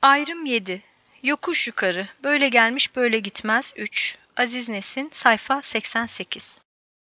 Ayrım 7. Yokuş yukarı. Böyle gelmiş böyle gitmez 3. Aziz Nesin. Sayfa 88.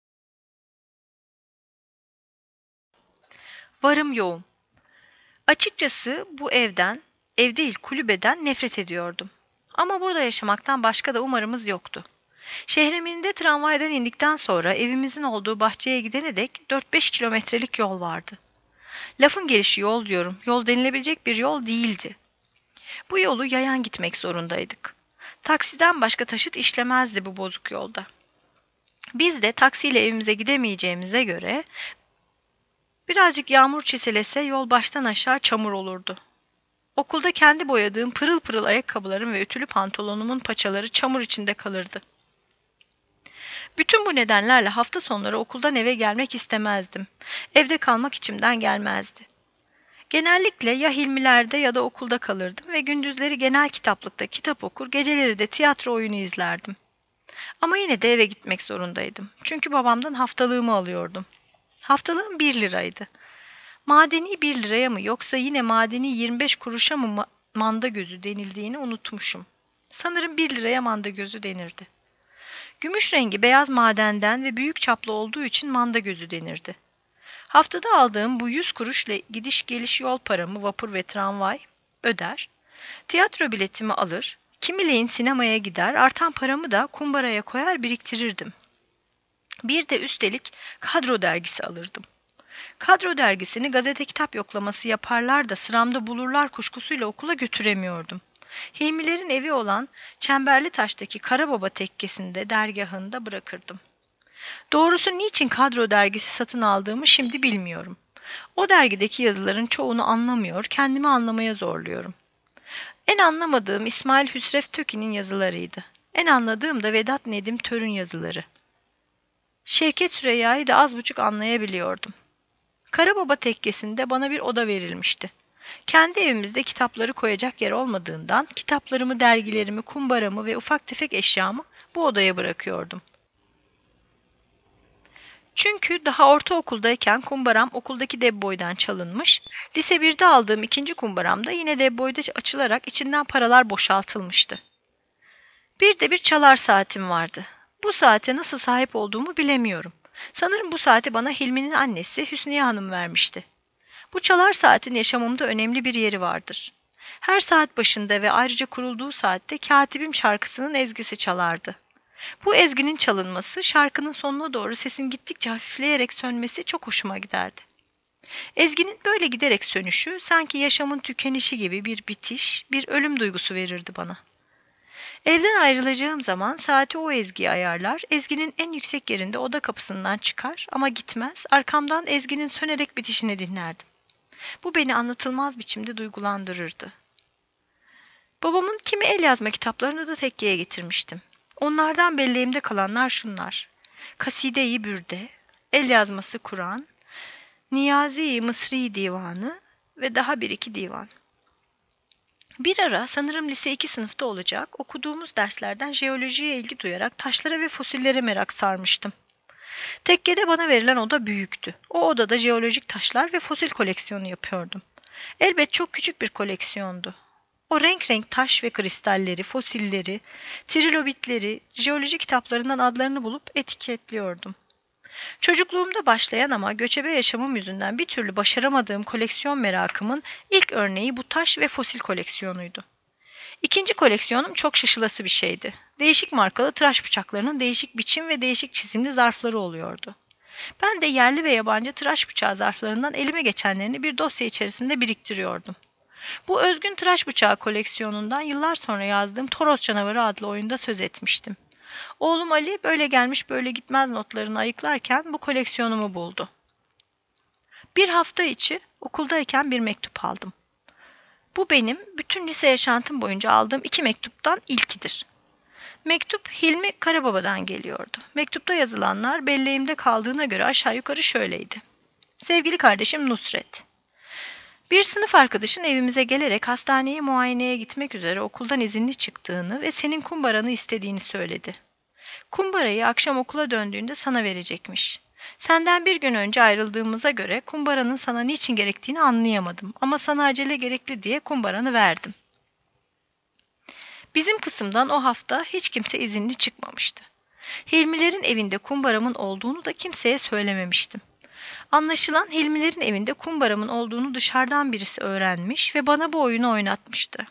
Varım yoğum. Açıkçası bu ev değil kulübeden nefret ediyordum. Ama burada yaşamaktan başka da umarımız yoktu. Şehreminde tramvaydan indikten sonra evimizin olduğu bahçeye gidene dek 4-5 kilometrelik yol vardı. Lafın gelişi yol diyorum, yol denilebilecek bir yol değildi. Bu yolu yayan gitmek zorundaydık. Taksiden başka taşıt işlemezdi bu bozuk yolda. Biz de taksiyle evimize gidemeyeceğimize göre birazcık yağmur çiselese yol baştan aşağı çamur olurdu. Okulda kendi boyadığım pırıl pırıl ayakkabılarım ve ütülü pantolonumun paçaları çamur içinde kalırdı. Bütün bu nedenlerle hafta sonları okuldan eve gelmek istemezdim. Evde kalmak içimden gelmezdi. Genellikle ya Hilmiler'de ya da okulda kalırdım ve gündüzleri genel kitaplıkta kitap okur, geceleri de tiyatro oyunu izlerdim. Ama yine de eve gitmek zorundaydım. Çünkü babamdan haftalığımı alıyordum. Haftalığım 1 liraydı. Madeni 1 liraya mı yoksa yine madeni 25 kuruşa mı manda gözü denildiğini unutmuşum. Sanırım 1 liraya manda gözü denirdi. Gümüş rengi beyaz madenden ve büyük çaplı olduğu için manda gözü denirdi. Haftada aldığım bu 100 kuruşla gidiş geliş yol paramı vapur ve tramvay öder, tiyatro biletimi alır, kimileyin sinemaya gider, artan paramı da kumbaraya koyar biriktirirdim. Bir de üstelik kadro dergisi alırdım. Kadro dergisini gazete kitap yoklaması yaparlar da sıramda bulurlar kuşkusuyla okula götüremiyordum. Hilmilerin evi olan Çemberlitaş'taki Karababa tekkesinde dergahında bırakırdım. Doğrusu niçin kadro dergisi satın aldığımı şimdi bilmiyorum. O dergideki yazıların çoğunu anlamıyor, kendimi anlamaya zorluyorum. En anlamadığım İsmail Hüsrev Töki'nin yazılarıydı. En anladığım da Vedat Nedim Tör'ün yazıları. Şevket Süreyya'yı da az buçuk anlayabiliyordum. Karababa tekkesinde bana bir oda verilmişti. Kendi evimizde kitapları koyacak yer olmadığından kitaplarımı, dergilerimi, kumbaramı ve ufak tefek eşyamı bu odaya bırakıyordum. Çünkü daha ortaokuldayken kumbaram okuldaki debboydan çalınmış, lise 1'de aldığım ikinci kumbaram da yine debboyda açılarak içinden paralar boşaltılmıştı. Bir de bir çalar saatim vardı. Bu saate nasıl sahip olduğumu bilemiyorum. Sanırım bu saati bana Hilmi'nin annesi Hüsniye Hanım vermişti. Bu çalar saatin yaşamımda önemli bir yeri vardır. Her saat başında ve ayrıca kurulduğu saatte Katibim şarkısının ezgisi çalardı. Bu ezginin çalınması, şarkının sonuna doğru sesin gittikçe hafifleyerek sönmesi çok hoşuma giderdi. Ezginin böyle giderek sönüşü, sanki yaşamın tükenişi gibi bir bitiş, bir ölüm duygusu verirdi bana. Evden ayrılacağım zaman saati o ezgiye ayarlar, ezginin en yüksek yerinde oda kapısından çıkar ama gitmez, arkamdan ezginin sönerek bitişini dinlerdim. Bu beni anlatılmaz biçimde duygulandırırdı. Babamın kimi el yazma kitaplarını da tekkeye getirmiştim. Onlardan belleğimde kalanlar şunlar: Kaside-i Bürde, el yazması Kur'an, Niyazi-i Mısri Divanı ve daha bir iki divan. Bir ara sanırım lise 2 sınıfta olacak, okuduğumuz derslerden jeolojiye ilgi duyarak taşlara ve fosillere merak sarmıştım. Tekkede bana verilen oda büyüktü. O odada jeolojik taşlar ve fosil koleksiyonu yapıyordum. Elbet çok küçük bir koleksiyondu. O renk renk taş ve kristalleri, fosilleri, trilobitleri, jeoloji kitaplarından adlarını bulup etiketliyordum. Çocukluğumda başlayan ama göçebe yaşamım yüzünden bir türlü başaramadığım koleksiyon merakımın ilk örneği bu taş ve fosil koleksiyonuydu. İkinci koleksiyonum çok şaşılası bir şeydi. Değişik markalı tıraş bıçaklarının değişik biçim ve değişik çizimli zarfları oluyordu. Ben de yerli ve yabancı tıraş bıçağı zarflarından elime geçenlerini bir dosya içerisinde biriktiriyordum. Bu özgün tıraş bıçağı koleksiyonundan yıllar sonra yazdığım Toros Canavarı adlı oyunda söz etmiştim. Oğlum Ali böyle gelmiş böyle gitmez notlarını ayıklarken bu koleksiyonumu buldu. Bir hafta içi okuldayken bir mektup aldım. Bu benim bütün lise yaşantım boyunca aldığım 2 mektuptan ilkidir. Mektup Hilmi Karababa'dan geliyordu. Mektupta yazılanlar belleğimde kaldığına göre aşağı yukarı şöyleydi: Sevgili kardeşim Nusret, bir sınıf arkadaşın evimize gelerek hastaneye muayeneye gitmek üzere okuldan izinli çıktığını ve senin kumbaranı istediğini söyledi. Kumbarayı akşam okula döndüğünde sana verecekmiş. Senden bir gün önce ayrıldığımıza göre kumbaranın sana niçin gerektiğini anlayamadım ama sana acele gerekli diye kumbaranı verdim. Bizim kısımdan o hafta hiç kimse izinli çıkmamıştı. Hilmilerin evinde kumbaramın olduğunu da kimseye söylememiştim. Anlaşılan Hilmilerin evinde kumbaramın olduğunu dışarıdan birisi öğrenmiş ve bana bu oyunu oynatmıştı.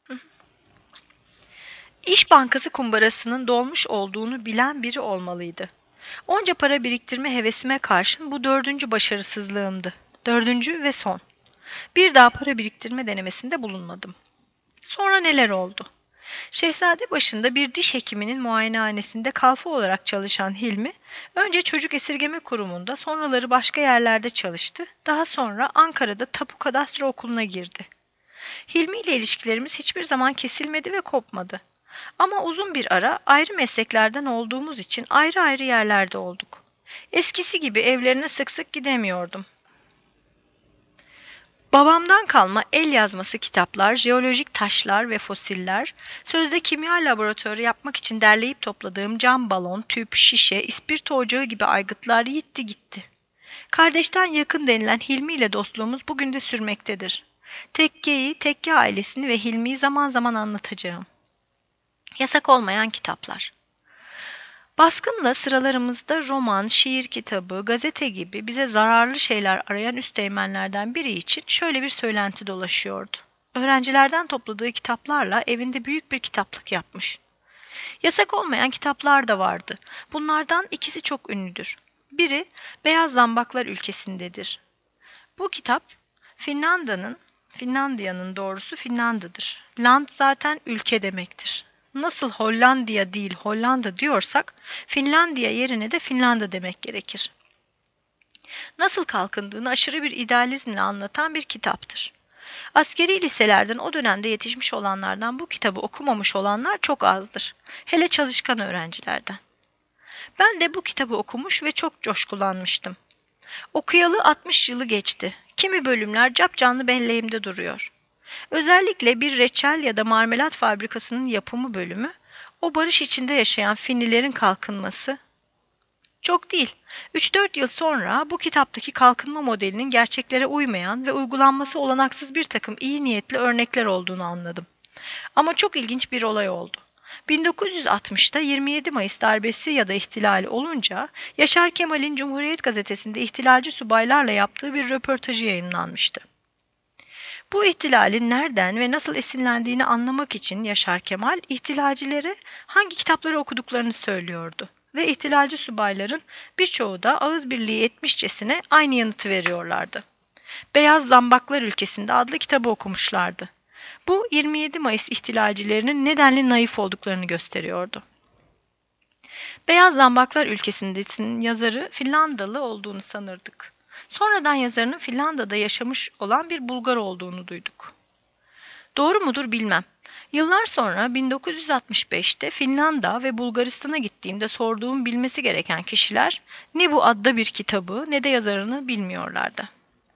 İş Bankası kumbarasının dolmuş olduğunu bilen biri olmalıydı. Onca para biriktirme hevesime karşın bu 4. başarısızlığımdı. 4. ve son. Bir daha para biriktirme denemesinde bulunmadım. Sonra neler oldu? Şehzadebaşı'nda bir diş hekiminin muayenehanesinde kalfa olarak çalışan Hilmi, önce çocuk esirgeme kurumunda, sonraları başka yerlerde çalıştı. Daha sonra Ankara'da Tapu Kadastro Okulu'na girdi. Hilmi ile ilişkilerimiz hiçbir zaman kesilmedi ve kopmadı. Ama uzun bir ara ayrı mesleklerden olduğumuz için ayrı ayrı yerlerde olduk. Eskisi gibi evlerine sık sık gidemiyordum. Babamdan kalma el yazması kitaplar, jeolojik taşlar ve fosiller, sözde kimya laboratuvarı yapmak için derleyip topladığım cam balon, tüp, şişe, ispirto ocağı gibi aygıtlar yitti gitti. Kardeşten yakın denilen Hilmi ile dostluğumuz bugün de sürmektedir. Tekke'yi, Tekke ailesini ve Hilmi'yi zaman zaman anlatacağım. Yasak olmayan kitaplar. Baskınla sıralarımızda roman, şiir kitabı, gazete gibi bize zararlı şeyler arayan üsteğmenlerden biri için şöyle bir söylenti dolaşıyordu. Öğrencilerden topladığı kitaplarla evinde büyük bir kitaplık yapmış. Yasak olmayan kitaplar da vardı. Bunlardan ikisi çok ünlüdür. Biri Beyaz Zambaklar Ülkesindedir. Bu kitap Finlandiya'nın doğrusu Finlanda'dır. Land zaten ülke demektir. Nasıl Hollandiya değil Hollanda diyorsak, Finlandiya yerine de Finlanda demek gerekir. Nasıl kalkındığını aşırı bir idealizmle anlatan bir kitaptır. Askeri liselerden o dönemde yetişmiş olanlardan bu kitabı okumamış olanlar çok azdır. Hele çalışkan öğrencilerden. Ben de bu kitabı okumuş ve çok coşkulanmıştım. Okuyalı 60 yılı geçti. Kimi bölümler capcanlı belleğimde duruyor. Özellikle bir reçel ya da marmelat fabrikasının yapımı bölümü, o barış içinde yaşayan Finlilerin kalkınması. Çok değil, 3-4 yıl sonra bu kitaptaki kalkınma modelinin gerçeklere uymayan ve uygulanması olanaksız bir takım iyi niyetli örnekler olduğunu anladım. Ama çok ilginç bir olay oldu. 1960'ta 27 Mayıs darbesi ya da ihtilali olunca Yaşar Kemal'in Cumhuriyet Gazetesi'nde ihtilalci subaylarla yaptığı bir röportajı yayınlanmıştı. Bu ihtilalin nereden ve nasıl esinlendiğini anlamak için Yaşar Kemal, ihtilalcilere hangi kitapları okuduklarını söylüyordu ve ihtilalci subayların birçoğu da ağız birliği etmişçesine aynı yanıtı veriyorlardı. Beyaz Zambaklar Ülkesinde adlı kitabı okumuşlardı. Bu 27 Mayıs ihtilalcilerinin nedenli naif olduklarını gösteriyordu. Beyaz Zambaklar Ülkesi'nin yazarı Finlandalı olduğunu sanırdık. Sonradan yazarının Finlanda'da yaşamış olan bir Bulgar olduğunu duyduk. Doğru mudur bilmem. Yıllar sonra 1965'te Finlanda ve Bulgaristan'a gittiğimde sorduğum bilmesi gereken kişiler ne bu adda bir kitabı ne de yazarını bilmiyorlardı.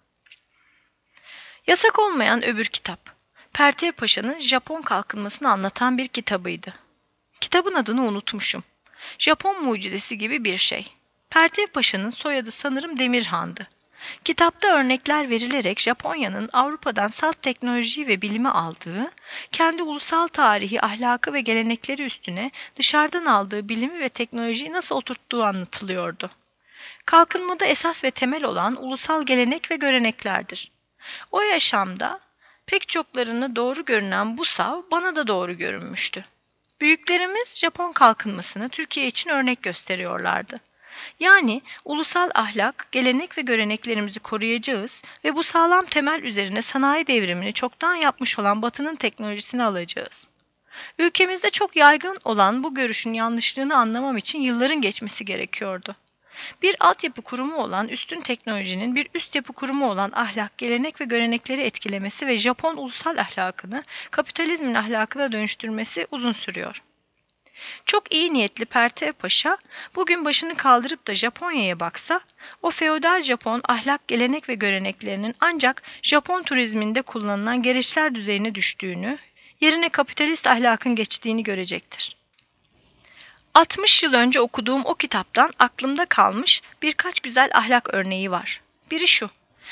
Yasak olmayan öbür kitap, Pertev Paşa'nın Japon kalkınmasını anlatan bir kitabıydı. Kitabın adını unutmuşum. Japon mucizesi gibi bir şey. Pertev Paşa'nın soyadı sanırım Demirhan'dı. Kitapta örnekler verilerek Japonya'nın Avrupa'dan salt teknolojiyi ve bilimi aldığı, kendi ulusal tarihi, ahlakı ve gelenekleri üstüne dışarıdan aldığı bilimi ve teknolojiyi nasıl oturttuğu anlatılıyordu. Kalkınmada esas ve temel olan ulusal gelenek ve göreneklerdir. O yaşamda pek çoklarına doğru görünen bu sav bana da doğru görünmüştü. Büyüklerimiz Japon kalkınmasını Türkiye için örnek gösteriyorlardı. Yani ulusal ahlak, gelenek ve göreneklerimizi koruyacağız ve bu sağlam temel üzerine sanayi devrimini çoktan yapmış olan Batı'nın teknolojisini alacağız. Ülkemizde çok yaygın olan bu görüşün yanlışlığını anlamam için yılların geçmesi gerekiyordu. Bir altyapı kurumu olan üstün teknolojinin bir üst yapı kurumu olan ahlak, gelenek ve görenekleri etkilemesi ve Japon ulusal ahlakını kapitalizmin ahlakına dönüştürmesi uzun sürüyor. Çok iyi niyetli Pertev Paşa bugün başını kaldırıp da Japonya'ya baksa, o feodal Japon ahlak, gelenek ve göreneklerinin ancak Japon turizminde kullanılan gereçler düzeyine düştüğünü, yerine kapitalist ahlakın geçtiğini görecektir. 60 yıl önce okuduğum o kitaptan aklımda kalmış birkaç güzel ahlak örneği var. Biri şu: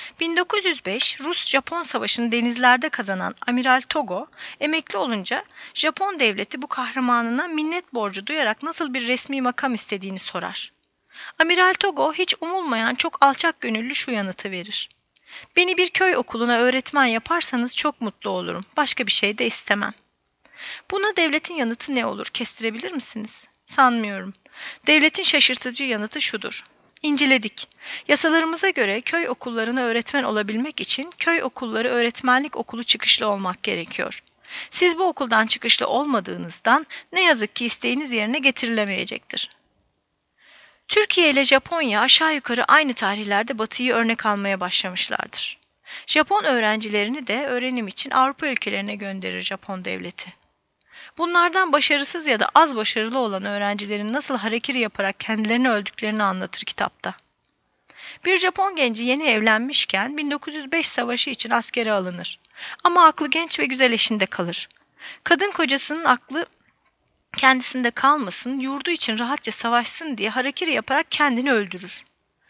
1905 Rus-Japon Savaşı'nı denizlerde kazanan Amiral Togo, emekli olunca Japon devleti bu kahramanına minnet borcu duyarak nasıl bir resmi makam istediğini sorar. Amiral Togo hiç umulmayan çok alçak gönüllü şu yanıtı verir. Beni bir köy okuluna öğretmen yaparsanız çok mutlu olurum. Başka bir şey de istemem. Buna devletin yanıtı ne olur? Kestirebilir misiniz? Sanmıyorum. Devletin şaşırtıcı yanıtı şudur. İnceledik. Yasalarımıza göre köy okullarına öğretmen olabilmek için köy okulları öğretmenlik okulu çıkışlı olmak gerekiyor. Siz bu okuldan çıkışlı olmadığınızdan ne yazık ki isteğiniz yerine getirilemeyecektir. Türkiye ile Japonya aşağı yukarı aynı tarihlerde Batı'yı örnek almaya başlamışlardır. Japon öğrencilerini de öğrenim için Avrupa ülkelerine gönderir Japon devleti. Bunlardan başarısız ya da az başarılı olan öğrencilerin nasıl harekiri yaparak kendilerini öldüklerini anlatır kitapta. Bir Japon genci yeni evlenmişken 1905 savaşı için askere alınır. Ama aklı genç ve güzel eşinde kalır. Kadın kocasının aklı kendisinde kalmasın, yurdu için rahatça savaşsın diye harekiri yaparak kendini öldürür.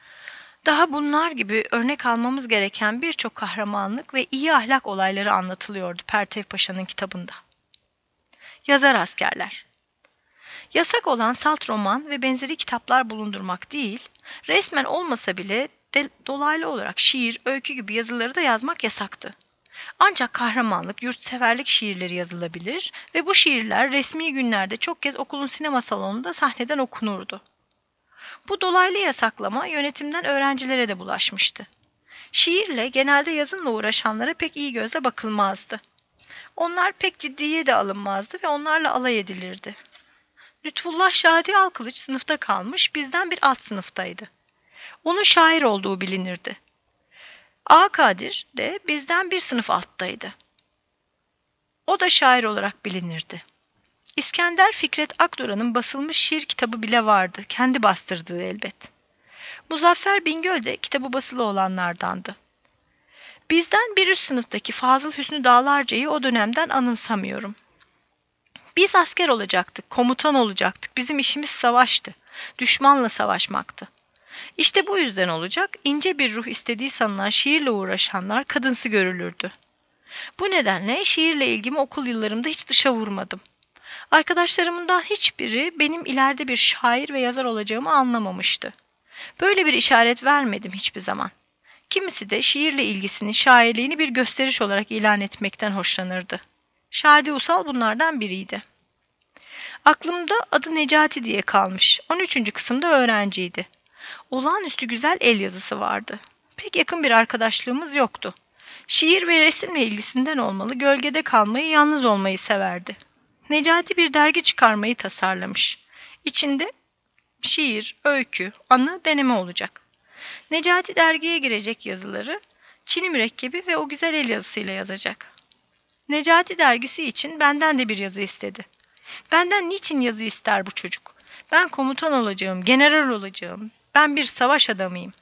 Daha bunlar gibi örnek almamız gereken birçok kahramanlık ve iyi ahlak olayları anlatılıyordu Pertev Paşa'nın kitabında. Yazar askerler. Yasak olan salt roman ve benzeri kitaplar bulundurmak değil, resmen olmasa bile dolaylı olarak şiir, öykü gibi yazıları da yazmak yasaktı. Ancak kahramanlık, yurtseverlik şiirleri yazılabilir ve bu şiirler resmi günlerde çok kez okulun sinema salonunda sahneden okunurdu. Bu dolaylı yasaklama yönetimden öğrencilere de bulaşmıştı. Şiirle, genelde yazınla uğraşanlara pek iyi gözle bakılmazdı. Onlar pek ciddiye de alınmazdı ve onlarla alay edilirdi. Lütfullah Şadi Alkılıç sınıfta kalmış, bizden bir alt sınıftaydı. Onun şair olduğu bilinirdi. A. Kadir de bizden bir sınıf alttaydı. O da şair olarak bilinirdi. İskender Fikret Akdoğan'ın basılmış şiir kitabı bile vardı, kendi bastırdığı elbet. Muzaffer Bingöl de kitabı basılı olanlardandı. Bizden bir üst sınıftaki Fazıl Hüsnü Dağlarca'yı o dönemden anımsamıyorum. Biz asker olacaktık, komutan olacaktık, bizim işimiz savaştı, düşmanla savaşmaktı. İşte bu yüzden olacak, ince bir ruh istediği sanılan şiirle uğraşanlar kadınsı görülürdü. Bu nedenle şiirle ilgimi okul yıllarımda hiç dışa vurmadım. Arkadaşlarımdan hiçbiri benim ileride bir şair ve yazar olacağımı anlamamıştı. Böyle bir işaret vermedim hiçbir zaman. Kimisi de şiirle ilgisini, şairliğini bir gösteriş olarak ilan etmekten hoşlanırdı. Şadi Usal bunlardan biriydi. Aklımda adı Necati diye kalmış. 13. kısımda öğrenciydi. Olağanüstü güzel el yazısı vardı. Pek yakın bir arkadaşlığımız yoktu. Şiir ve resimle ilgisinden olmalı, gölgede kalmayı, yalnız olmayı severdi. Necati bir dergi çıkarmayı tasarlamış. İçinde şiir, öykü, anı, deneme olacak. Necati dergiye girecek yazıları Çini mürekkebi ve o güzel el yazısıyla yazacak. Necati dergisi için benden de bir yazı istedi. Benden niçin yazı ister bu çocuk? Ben komutan olacağım, general olacağım. Ben bir savaş adamıyım.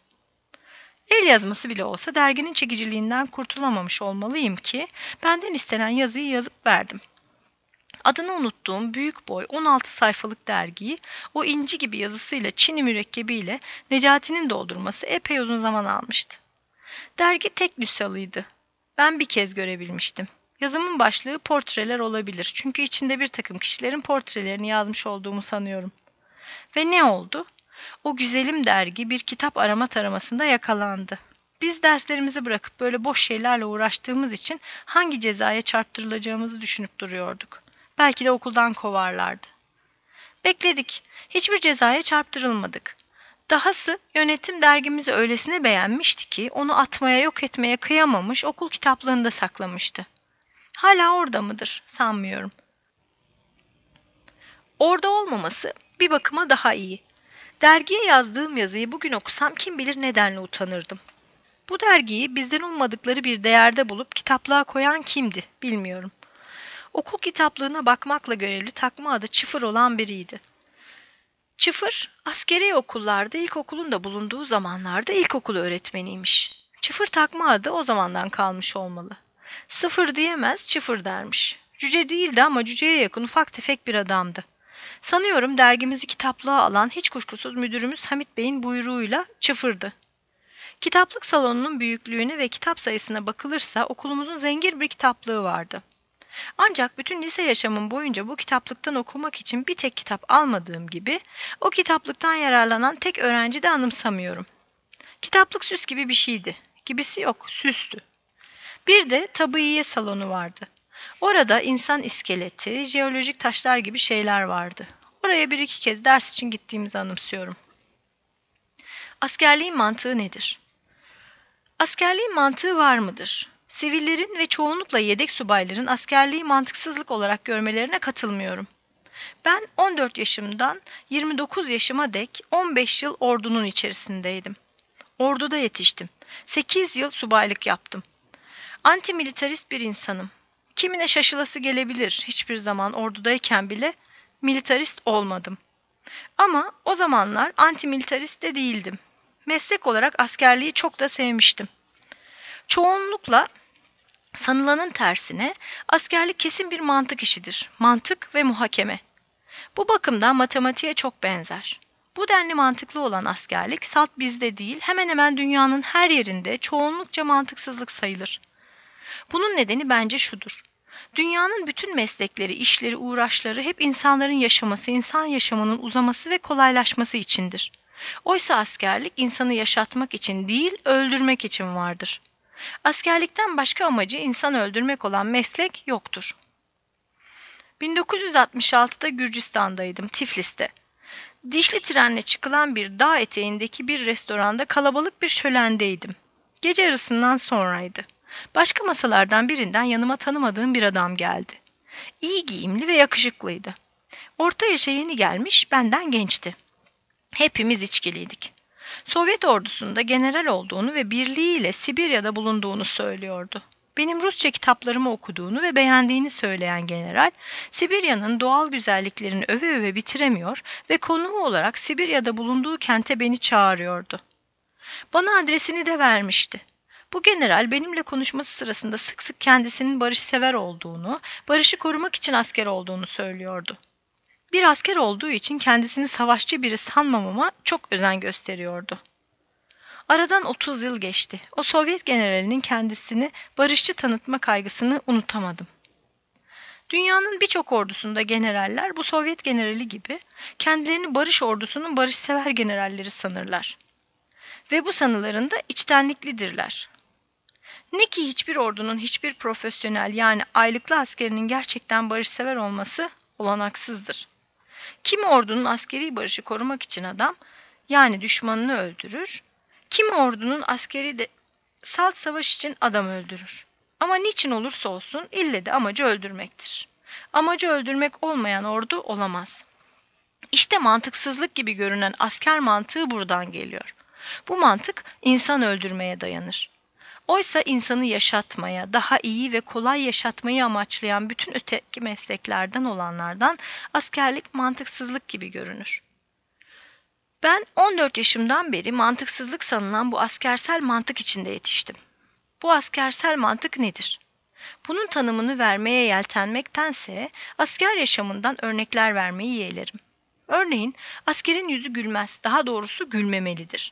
El yazması bile olsa derginin çekiciliğinden kurtulamamış olmalıyım ki benden istenen yazıyı yazıp verdim. Adını unuttuğum büyük boy 16 sayfalık dergiyi o inci gibi yazısıyla Çini mürekkebiyle Necati'nin doldurması epey uzun zaman almıştı. Dergi tek nüshalıydı. Ben bir kez görebilmiştim. Yazımın başlığı portreler olabilir. Çünkü içinde bir takım kişilerin portrelerini yazmış olduğumu sanıyorum. Ve ne oldu? O güzelim dergi bir kitap arama taramasında yakalandı. Biz derslerimizi bırakıp böyle boş şeylerle uğraştığımız için hangi cezaya çarptırılacağımızı düşünüp duruyorduk. Belki de okuldan kovarlardı. Bekledik. Hiçbir cezaya çarptırılmadık. Dahası yönetim dergimizi öylesine beğenmişti ki onu atmaya, yok etmeye kıyamamış, okul kitaplığında saklamıştı. Hala orada mıdır? Sanmıyorum. Orada olmaması bir bakıma daha iyi. Dergiye yazdığım yazıyı bugün okusam kim bilir nedenle utanırdım. Bu dergiyi bizden ummadıkları bir değerde bulup kitaplığa koyan kimdi bilmiyorum. Okul kitaplığına bakmakla görevli takma adı Çıfır olan biriydi. Çıfır, askeri okullarda ilkokulun da bulunduğu zamanlarda ilkokul öğretmeniymiş. Çıfır takma adı o zamandan kalmış olmalı. Sıfır diyemez, Çıfır dermiş. Cüce değildi ama cüceye yakın ufak tefek bir adamdı. Sanıyorum dergimizi kitaplığa alan hiç kuşkusuz müdürümüz Hamit Bey'in buyruğuyla Çıfır'dı. Kitaplık salonunun büyüklüğüne ve kitap sayısına bakılırsa okulumuzun zengin bir kitaplığı vardı. Ancak bütün lise yaşamım boyunca bu kitaplıktan okumak için bir tek kitap almadığım gibi o kitaplıktan yararlanan tek öğrenci de anımsamıyorum. Kitaplık süs gibi bir şeydi. Gibisi yok, süstü. Bir de tabiiye salonu vardı. Orada insan iskeleti, jeolojik taşlar gibi şeyler vardı. Oraya bir iki kez ders için gittiğimizi anımsıyorum. Askerliğin mantığı nedir? Askerliğin mantığı var mıdır? Sivillerin ve çoğunlukla yedek subayların askerliği mantıksızlık olarak görmelerine katılmıyorum. Ben 14 yaşımdan 29 yaşıma dek 15 yıl ordunun içerisindeydim. Orduda yetiştim. 8 yıl subaylık yaptım. Antimilitarist bir insanım. Kimine şaşılası gelebilir, hiçbir zaman ordudayken bile militarist olmadım. Ama o zamanlar antimilitarist de değildim. Meslek olarak askerliği çok da sevmiştim. Çoğunlukla sanılanın tersine askerlik kesin bir mantık işidir. Mantık ve muhakeme. Bu bakımdan matematiğe çok benzer. Bu denli mantıklı olan askerlik salt bizde değil, hemen hemen dünyanın her yerinde çoğunlukça mantıksızlık sayılır. Bunun nedeni bence şudur. Dünyanın bütün meslekleri, işleri, uğraşları hep insanların yaşaması, insan yaşamının uzaması ve kolaylaşması içindir. Oysa askerlik insanı yaşatmak için değil, öldürmek için vardır. Askerlikten başka amacı insan öldürmek olan meslek yoktur. 1966'da Gürcistan'daydım, Tiflis'te. Dişli trenle çıkılan bir dağ eteğindeki bir restoranda kalabalık bir şölendeydim. Gece yarısından sonraydı. Başka masalardan birinden yanıma tanımadığım bir adam geldi. İyi giyimli ve yakışıklıydı. Orta yaşa yeni gelmiş, benden gençti. Hepimiz içkiliydik. Sovyet ordusunda general olduğunu ve birliğiyle Sibirya'da bulunduğunu söylüyordu. Benim Rusça kitaplarımı okuduğunu ve beğendiğini söyleyen general, Sibirya'nın doğal güzelliklerini öve öve bitiremiyor ve konuğu olarak Sibirya'da bulunduğu kente beni çağırıyordu. Bana adresini de vermişti. Bu general benimle konuşması sırasında sık sık kendisinin barışsever olduğunu, barışı korumak için asker olduğunu söylüyordu. Bir asker olduğu için kendisini savaşçı biri sanmamama çok özen gösteriyordu. Aradan 30 yıl geçti. O Sovyet generalinin kendisini barışçı tanıtma kaygısını unutamadım. Dünyanın birçok ordusunda generaller bu Sovyet generali gibi kendilerini barış ordusunun barışsever generalleri sanırlar. Ve bu sanılarında içtenliklidirler. Ne ki hiçbir ordunun hiçbir profesyonel yani aylıklı askerinin gerçekten barışsever olması olanaksızdır. Kimi ordunun askeri barışı korumak için adam yani düşmanını öldürür, kimi ordunun askeri de salt savaş için adam öldürür. Ama niçin olursa olsun ille de amacı öldürmektir. Amacı öldürmek olmayan ordu olamaz. İşte mantıksızlık gibi görünen asker mantığı buradan geliyor. Bu mantık insan öldürmeye dayanır. Oysa insanı yaşatmaya, daha iyi ve kolay yaşatmayı amaçlayan bütün öteki mesleklerden olanlardan askerlik mantıksızlık gibi görünür. Ben 14 yaşımdan beri mantıksızlık sanılan bu askersel mantık içinde yetiştim. Bu askersel mantık nedir? Bunun tanımını vermeye yeltenmektense asker yaşamından örnekler vermeyi yeğlerim. Örneğin askerin yüzü gülmez, daha doğrusu gülmemelidir.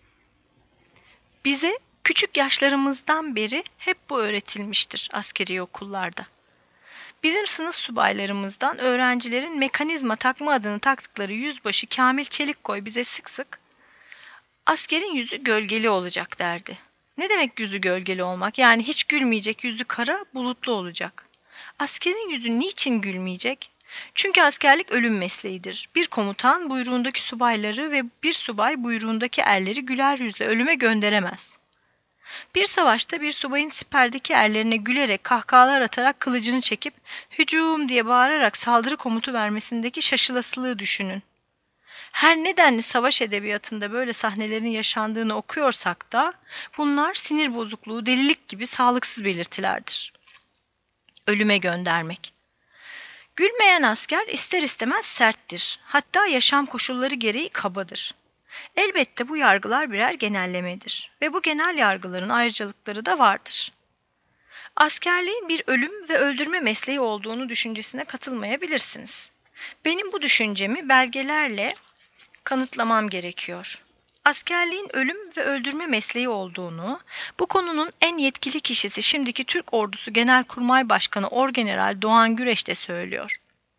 Bize küçük yaşlarımızdan beri hep bu öğretilmiştir askeri okullarda. Bizim sınıf subaylarımızdan öğrencilerin mekanizma takma adını taktıkları yüzbaşı Kamil Çelikkoy bize sık sık askerin yüzü gölgeli olacak derdi. Ne demek yüzü gölgeli olmak? Yani hiç gülmeyecek, yüzü kara, bulutlu olacak. Askerin yüzü niçin gülmeyecek? Çünkü askerlik ölüm mesleğidir. Bir komutan buyruğundaki subayları ve bir subay buyruğundaki erleri güler yüzle ölüme gönderemez. Bir savaşta bir subayın siperdeki erlerine gülerek kahkahalar atarak kılıcını çekip hücum diye bağırarak saldırı komutu vermesindeki şaşılasılığı düşünün. Her nedenli savaş edebiyatında böyle sahnelerin yaşandığını okuyorsak da bunlar sinir bozukluğu, delilik gibi sağlıksız belirtilerdir. Ölüme göndermek. Gülmeyen asker ister istemez serttir. Hatta yaşam koşulları gereği kabadır. Elbette bu yargılar birer genellemedir ve bu genel yargıların ayrıcalıkları da vardır. Askerliğin bir ölüm ve öldürme mesleği olduğunu düşüncesine katılmayabilirsiniz. Benim bu düşüncemi belgelerle kanıtlamam gerekiyor. askerliğin ölüm ve öldürme mesleği olduğunu, bu konunun en yetkili kişisi şimdiki Türk Ordusu Genelkurmay Başkanı Orgeneral Doğan Güreş de söylüyor.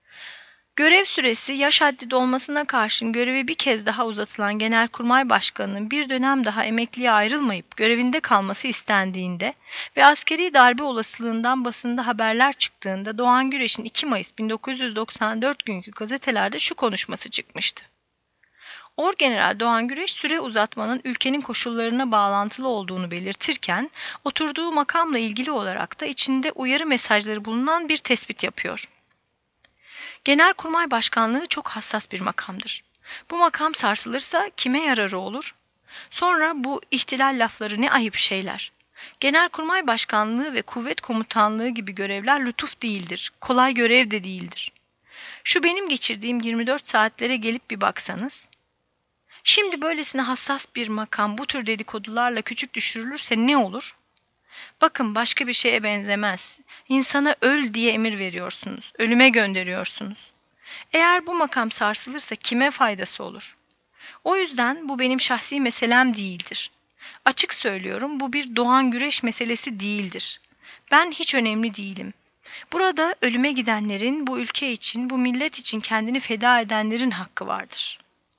Görev süresi yaş haddi dolmasına karşın görevi bir kez daha uzatılan Genelkurmay Başkanı'nın bir dönem daha emekliye ayrılmayıp görevinde kalması istendiğinde ve askeri darbe olasılığından basında haberler çıktığında Doğan Güreş'in 2 Mayıs 1994 günkü gazetelerde şu konuşması çıkmıştı. Orgeneral Doğan Güreş süre uzatmanın ülkenin koşullarına bağlantılı olduğunu belirtirken, oturduğu makamla ilgili olarak da içinde uyarı mesajları bulunan bir tespit yapıyor. Genelkurmay Başkanlığı çok hassas bir makamdır. Bu makam sarsılırsa kime yararı olur? Sonra bu ihtilal lafları ne ayıp şeyler. Genelkurmay Başkanlığı ve Kuvvet Komutanlığı gibi görevler lütuf değildir, kolay görev de değildir. Şu benim geçirdiğim 24 saatlere gelip bir baksanız. Şimdi böylesine hassas bir makam bu tür dedikodularla küçük düşürülürse ne olur? Bakın başka bir şeye benzemez. İnsana öl diye emir veriyorsunuz, ölüme gönderiyorsunuz. Eğer bu makam sarsılırsa kime faydası olur? O yüzden bu benim şahsi meselem değildir. Açık söylüyorum, bu bir Doğan Güreş meselesi değildir. Ben hiç önemli değilim. Burada ölüme gidenlerin, bu ülke için, bu millet için kendini feda edenlerin hakkı vardır.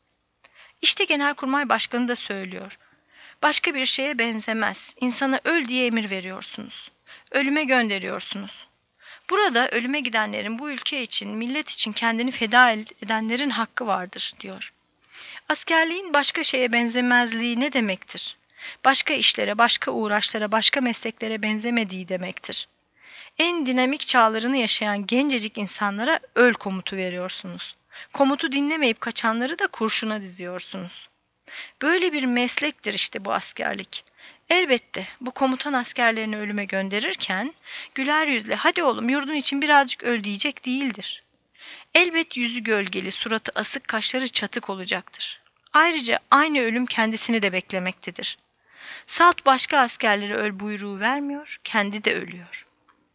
İşte Genelkurmay Başkanı da söylüyor. Başka bir şeye benzemez. İnsana öl diye emir veriyorsunuz. Ölüme gönderiyorsunuz. Burada ölüme gidenlerin bu ülke için, millet için kendini feda edenlerin hakkı vardır, diyor. Askerliğin başka şeye benzemezliği ne demektir? Başka işlere, başka uğraşlara, başka mesleklere benzemediği demektir. En dinamik çağlarını yaşayan gencecik insanlara öl komutu veriyorsunuz. Komutu dinlemeyip kaçanları da kurşuna diziyorsunuz. Böyle bir meslektir işte bu askerlik. Elbette bu komutan askerlerini ölüme gönderirken güler yüzle hadi oğlum yurdun için birazcık öl diyecek değildir. Elbet yüzü gölgeli, suratı asık, kaşları çatık olacaktır. Ayrıca aynı ölüm kendisini de beklemektedir. Salt başka askerlere öl buyruğu vermiyor, kendi de ölüyor.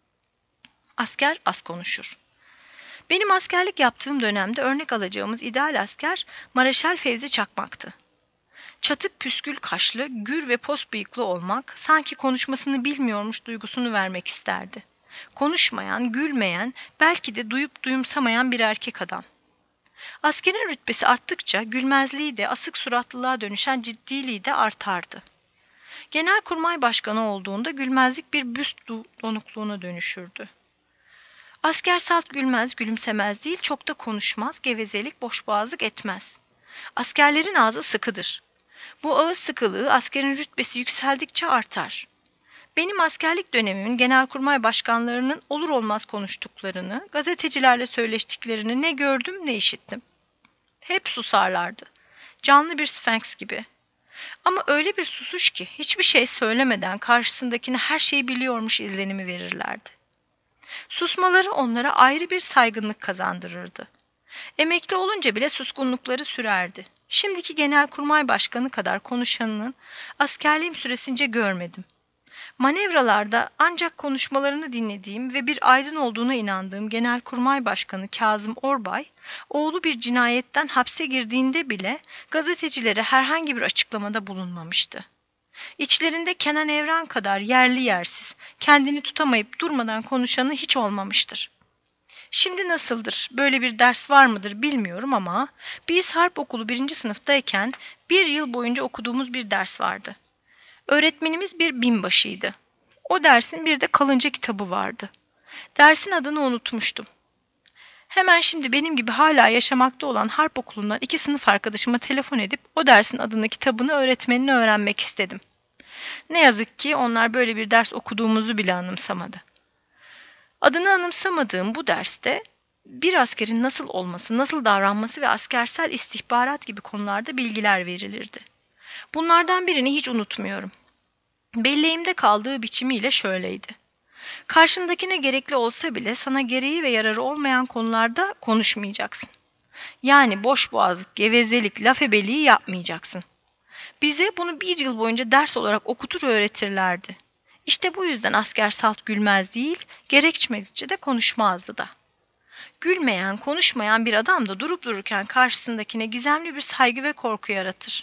Asker az konuşur. Benim askerlik yaptığım dönemde örnek alacağımız ideal asker Mareşal Fevzi Çakmak'tı. Çatık püskül kaşlı, gür ve pos bıyıklı olmak, sanki konuşmasını bilmiyormuş duygusunu vermek isterdi. Konuşmayan, gülmeyen, belki de duyup duyumsamayan bir erkek adam. Askerin rütbesi arttıkça gülmezliği de asık suratlılığa dönüşen ciddiliği de artardı. Genelkurmay Başkanı olduğunda gülmezlik bir büst donukluğuna dönüşürdü. Asker salt gülmez, gülümsemez değil, çok da konuşmaz, gevezelik, boşboğazlık etmez. Askerlerin ağzı sıkıdır. Bu ağız sıkılığı askerin rütbesi yükseldikçe artar. Benim askerlik dönemimin genelkurmay başkanlarının olur olmaz konuştuklarını, gazetecilerle söyleştiklerini ne gördüm ne işittim. Hep susarlardı. Canlı bir sfenks gibi. Ama öyle bir susuş ki hiçbir şey söylemeden karşısındakine her şeyi biliyormuş izlenimi verirlerdi. Susmaları onlara ayrı bir saygınlık kazandırırdı. Emekli olunca bile suskunlukları sürerdi. Şimdiki Genelkurmay Başkanı kadar konuşanını askerliğim süresince görmedim. Manevralarda ancak konuşmalarını dinlediğim ve bir aydın olduğuna inandığım Genelkurmay Başkanı Kazım Orbay, oğlu bir cinayetten hapse girdiğinde bile gazetecilere herhangi bir açıklamada bulunmamıştı. İçlerinde Kenan Evren kadar yerli yersiz, kendini tutamayıp durmadan konuşanı hiç olmamıştır. Şimdi nasıldır, böyle bir ders var mıdır bilmiyorum ama biz harp okulu 1. sınıftayken bir yıl boyunca okuduğumuz bir ders vardı. Öğretmenimiz bir binbaşıydı. O dersin bir de kalınca kitabı vardı. Dersin adını unutmuştum. Hemen şimdi benim gibi hala yaşamakta olan harp okulundan 2 sınıf arkadaşıma telefon edip o dersin adını, kitabını, öğretmenini öğrenmek istedim. Ne yazık ki onlar böyle bir ders okuduğumuzu bile anımsamadı. Adını anımsamadığım bu derste bir askerin nasıl olması, nasıl davranması ve askersel istihbarat gibi konularda bilgiler verilirdi. Bunlardan birini hiç unutmuyorum. Belleğimde kaldığı biçimiyle şöyleydi. Karşındakine gerekli olsa bile sana gereği ve yararı olmayan konularda konuşmayacaksın. Yani boş boğazlık, gevezelik, laf ebeliği yapmayacaksın. Bize bunu 1 yıl boyunca ders olarak okutur öğretirlerdi. İşte bu yüzden asker salt gülmez değil, gerekmedikçe de konuşmazdı da. Gülmeyen, konuşmayan bir adam da durup dururken karşısındakine gizemli bir saygı ve korku yaratır.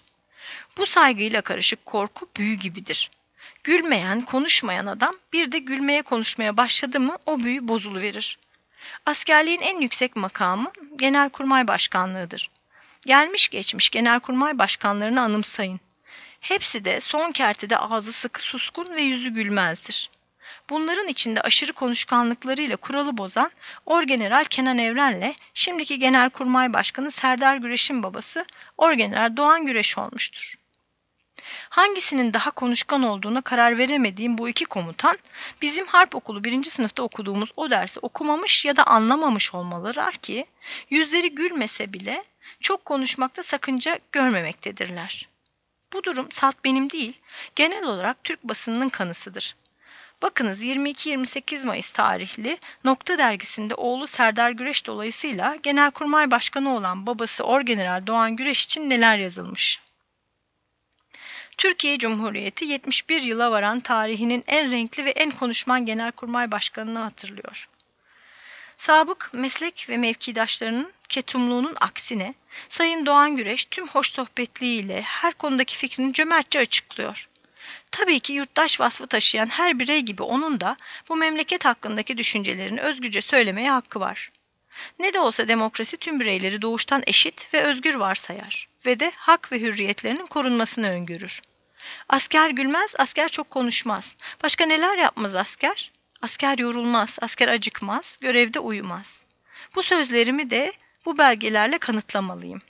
Bu saygıyla karışık korku büyü gibidir. Gülmeyen, konuşmayan adam bir de gülmeye konuşmaya başladı mı o büyü bozuluverir. Askerliğin en yüksek makamı Genelkurmay Başkanlığıdır. Gelmiş geçmiş Genelkurmay Başkanlarını anımsayın. Hepsi de son kertede ağzı sıkı suskun ve yüzü gülmezdir. Bunların içinde aşırı konuşkanlıklarıyla kuralı bozan Orgeneral Kenan Evren'le şimdiki Genelkurmay Başkanı Serdar Güreş'in babası Orgeneral Doğan Güreş olmuştur. Hangisinin daha konuşkan olduğuna karar veremediğim bu iki komutan, bizim harp okulu 1. sınıfta okuduğumuz o dersi okumamış ya da anlamamış olmalılar ki, yüzleri gülmese bile çok konuşmakta sakınca görmemektedirler. Bu durum salt benim değil, genel olarak Türk basınının kanısıdır. Bakınız 22-28 Mayıs tarihli Nokta dergisinde oğlu Serdar Güreş dolayısıyla Genelkurmay Başkanı olan babası Orgeneral Doğan Güreş için neler yazılmış. Türkiye Cumhuriyeti 71 yıla varan tarihinin en renkli ve en konuşman Genelkurmay Başkanı'nı hatırlıyor. Sabık meslek ve mevkidaşlarının ketumluğunun aksine Sayın Doğan Güreş tüm hoş sohbetliğiyle her konudaki fikrini cömertçe açıklıyor. Tabii ki yurttaş vasfı taşıyan her birey gibi onun da bu memleket hakkındaki düşüncelerini özgürce söylemeye hakkı var. Ne de olsa demokrasi tüm bireyleri doğuştan eşit ve özgür varsayar ve de hak ve hürriyetlerinin korunmasını öngörür. Asker gülmez, asker çok konuşmaz. Başka neler yapmaz asker? Asker yorulmaz, asker acıkmaz, görevde uyumaz. Bu sözlerimi de bu belgelerle kanıtlamalıyım.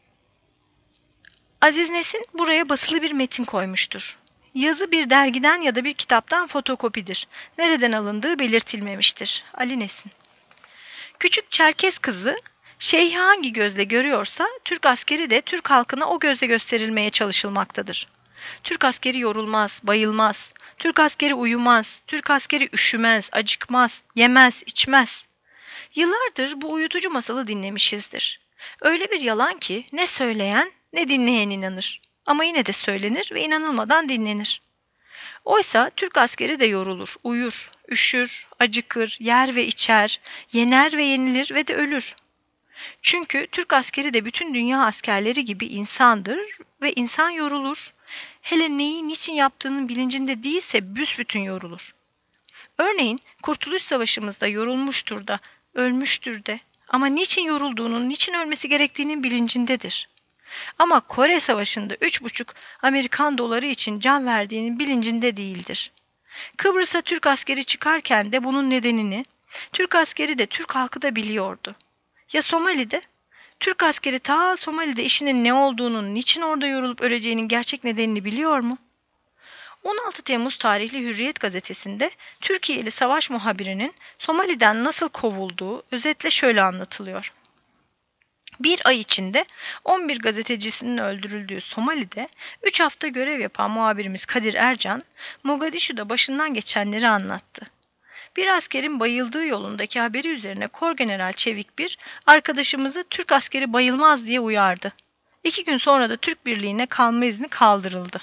Aziz Nesin buraya basılı bir metin koymuştur. Yazı bir dergiden ya da bir kitaptan fotokopidir. Nereden alındığı belirtilmemiştir. Ali Nesin. Küçük Çerkes kızı şeyhi hangi gözle görüyorsa Türk askeri de Türk halkına o gözle gösterilmeye çalışılmaktadır. Türk askeri yorulmaz, bayılmaz. Türk askeri uyumaz. Türk askeri üşümez, acıkmaz, yemez, içmez. Yıllardır bu uyutucu masalı dinlemişizdir. Öyle bir yalan ki ne söyleyen ne dinleyen inanır. Ama yine de söylenir ve inanılmadan dinlenir. Oysa Türk askeri de yorulur, uyur, üşür, acıkır, yer ve içer, yener ve yenilir ve de ölür. Çünkü Türk askeri de bütün dünya askerleri gibi insandır ve insan yorulur. Hele neyi niçin yaptığının bilincinde değilse büsbütün yorulur. Örneğin Kurtuluş Savaşı'mızda yorulmuştur da, ölmüştür de ama niçin yorulduğunun, niçin ölmesi gerektiğinin bilincindedir. Ama Kore Savaşı'nda 3,5 Amerikan doları için can verdiğinin bilincinde değildir. Kıbrıs'a Türk askeri çıkarken de bunun nedenini, Türk askeri de Türk halkı da biliyordu. Ya Somali'de? Türk askeri ta Somali'de işinin ne olduğunun, niçin orada yorulup öleceğinin gerçek nedenini biliyor mu? 16 Temmuz tarihli Hürriyet gazetesinde Türkiye'li savaş muhabirinin Somali'den nasıl kovulduğu özetle şöyle anlatılıyor. Bir ay içinde 11 gazetecisinin öldürüldüğü Somali'de 3 hafta görev yapan muhabirimiz Kadir Ercan, Mogadishu'da başından geçenleri anlattı. Bir askerin bayıldığı yolundaki haberi üzerine Korgeneral Çevik bir arkadaşımızı Türk askeri bayılmaz diye uyardı. 2 gün sonra da Türk Birliği'ne kalma izni kaldırıldı.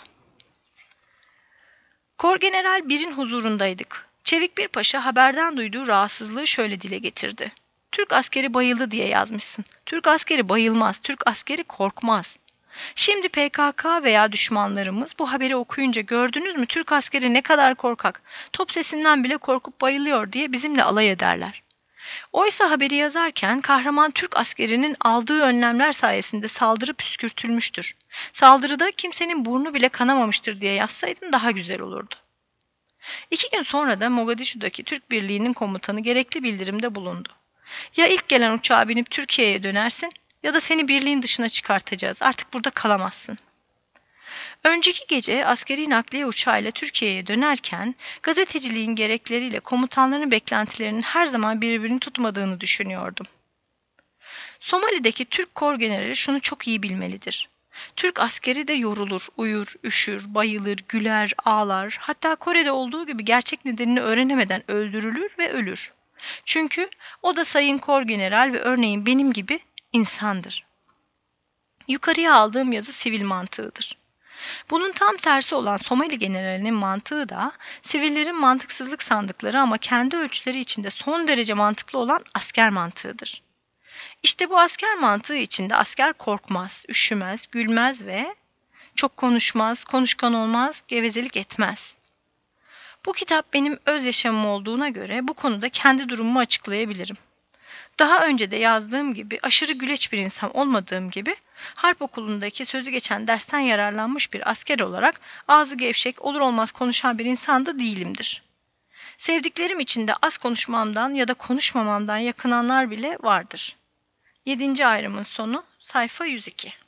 Korgeneral 1'in huzurundaydık. Çevik bir paşa haberden duyduğu rahatsızlığı şöyle dile getirdi. Türk askeri bayıldı diye yazmışsın. Türk askeri bayılmaz, Türk askeri korkmaz. Şimdi PKK veya düşmanlarımız bu haberi okuyunca gördünüz mü Türk askeri ne kadar korkak, top sesinden bile korkup bayılıyor diye bizimle alay ederler. Oysa haberi yazarken kahraman Türk askerinin aldığı önlemler sayesinde saldırı püskürtülmüştür. Saldırıda kimsenin burnu bile kanamamıştır diye yazsaydın daha güzel olurdu. 2 gün sonra da Mogadishu'daki Türk Birliği'nin komutanı gerekli bildirimde bulundu. Ya ilk gelen uçağa binip Türkiye'ye dönersin ya da seni birliğin dışına çıkartacağız. Artık burada kalamazsın. Önceki gece askeri nakliye uçağıyla Türkiye'ye dönerken gazeteciliğin gerekleriyle komutanların beklentilerinin her zaman birbirini tutmadığını düşünüyordum. Somali'deki Türk Korgenerali şunu çok iyi bilmelidir. Türk askeri de yorulur, uyur, üşür, bayılır, güler, ağlar, hatta Kore'de olduğu gibi gerçek nedenini öğrenemeden öldürülür ve ölür. Çünkü o da Sayın Korgeneral ve örneğin benim gibi insandır. Yukarıya aldığım yazı sivil mantığıdır. Bunun tam tersi olan Somali generalinin mantığı da sivillerin mantıksızlık sandıkları ama kendi ölçüleri içinde son derece mantıklı olan asker mantığıdır. İşte bu asker mantığı içinde asker korkmaz, üşümez, gülmez ve Çok konuşmaz, konuşkan olmaz, gevezelik etmez. Bu kitap benim öz yaşamım olduğuna göre bu konuda kendi durumumu açıklayabilirim. Daha önce de yazdığım gibi aşırı güleç bir insan olmadığım gibi harp okulundaki sözü geçen dersten yararlanmış bir asker olarak ağzı gevşek olur olmaz konuşan bir insan da değilimdir. Sevdiklerim içinde az konuşmamdan ya da konuşmamamdan yakınanlar bile vardır. 7. ayrımın sonu sayfa 102.